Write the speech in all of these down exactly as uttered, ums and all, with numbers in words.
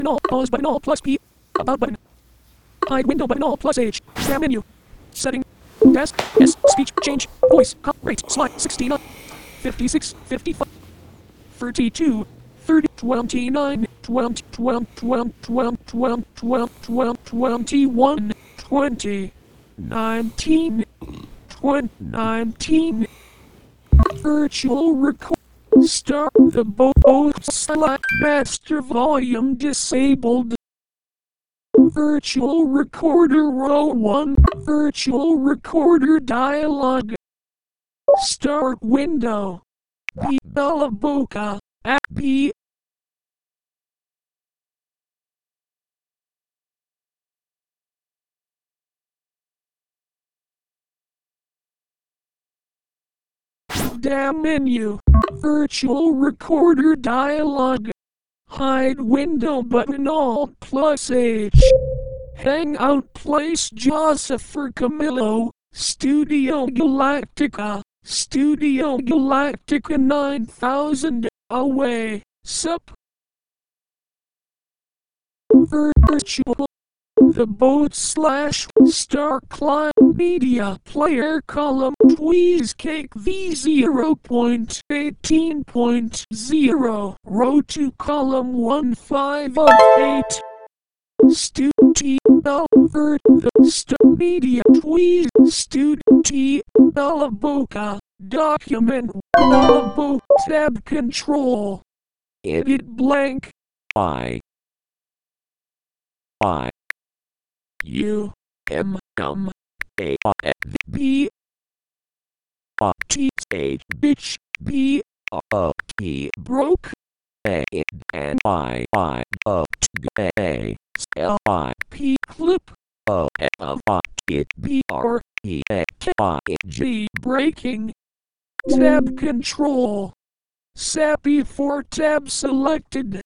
all, pause button all plus P. About button. Hide window button all plus H. Down menu. Setting. Desk. S. Speech. Change. Voice. Cop. Rate. Slide. sixty-nine. fifty-six. fifty-five. thirty-two. thirty. twenty-nine. twenty. twenty. twenty. twenty. twenty. twenty. twenty. twenty-one. twenty. nineteen. twenty. nineteen. Virtual record. Start the Bose Slack master volume disabled. Virtual recorder row one. Virtual recorder dialog. Start window. B. Bella Boca. At B. Down menu. Virtual recorder dialog. Hide window button alt plus H. Hangout place Josepher Camillo. Studio Galactica. Studio Galactica nine thousand. Away. Sup. Virtual. The boat slash star climb media player column tweeze cake V zero point eighteen point zero row two column one five of eight stu t vert the st media tweeze stu t boca document bo tab control edit blank I I U M M A B A T H bitch B A T broke A N I I O T A L I P clip O F I it B R E A K I G breaking tab control Sappy four tab selected.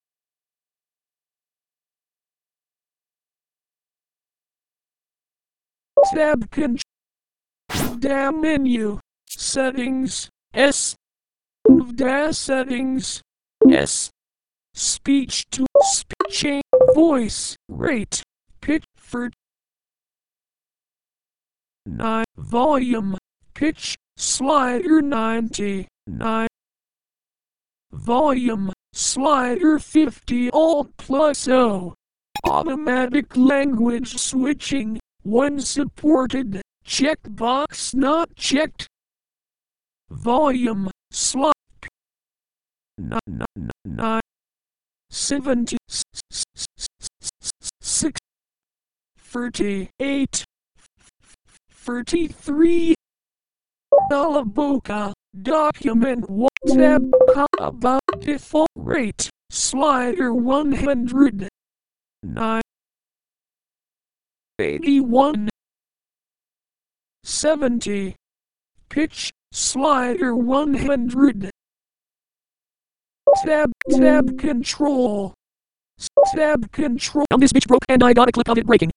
Tab control. Down menu. Settings. S. Da settings. S. Speech to speech. Voice. Rate. Pitch for. nine. Volume. Pitch. Slider ninety. nine. Volume. Slider fifty. Alt plus O. Automatic language switching. When supported, checkbox not checked. Volume, slot, nine, nine, seventy, six, thirty-eight, thirty-three. Bella Boca, document one tab, about default rate, slider one hundred. nine. eighty-one seventy pitch slider one hundred tab tab control tab control and this bitch broke and I got a clip of it breaking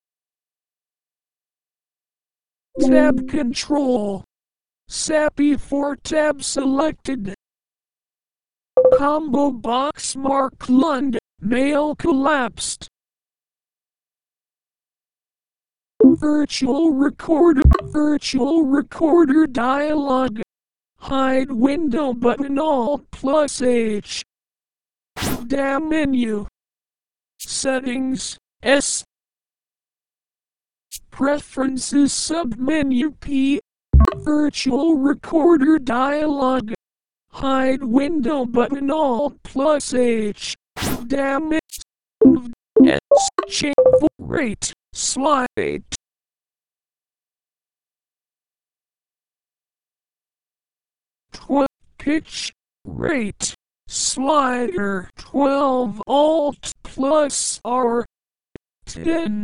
tab control Sappy four tab selected combo box Mark Lund mail collapsed. Virtual recorder, virtual recorder dialog. Hide window button alt plus H. Down menu. Settings, S. Preferences submenu P. Virtual recorder dialog. Hide window button alt plus H. Down menu. S. Change rate. Slide. Tw- pitch rate slider twelve alt plus R ten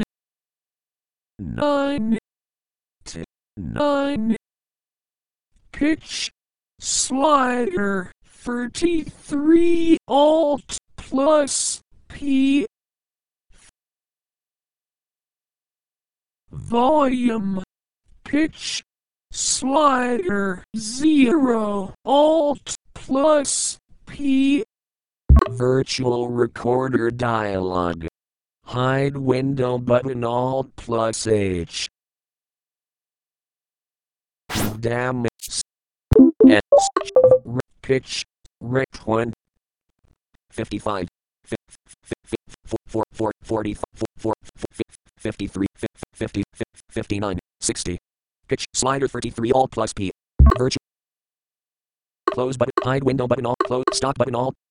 nine ten nine pitch slider thirty-three alt plus P volume pitch slider zero alt plus P Virtual recorder dialog. Hide window button Alt plus H. Damage. S. Pitch. Rec one. fifty-five. forty-four. fifty-three. fifty. fifty-nine. sixty. Pitch slider thirty-three Alt plus P. Virtual. Close button. Hide window button Alt. Close. Stop button Alt.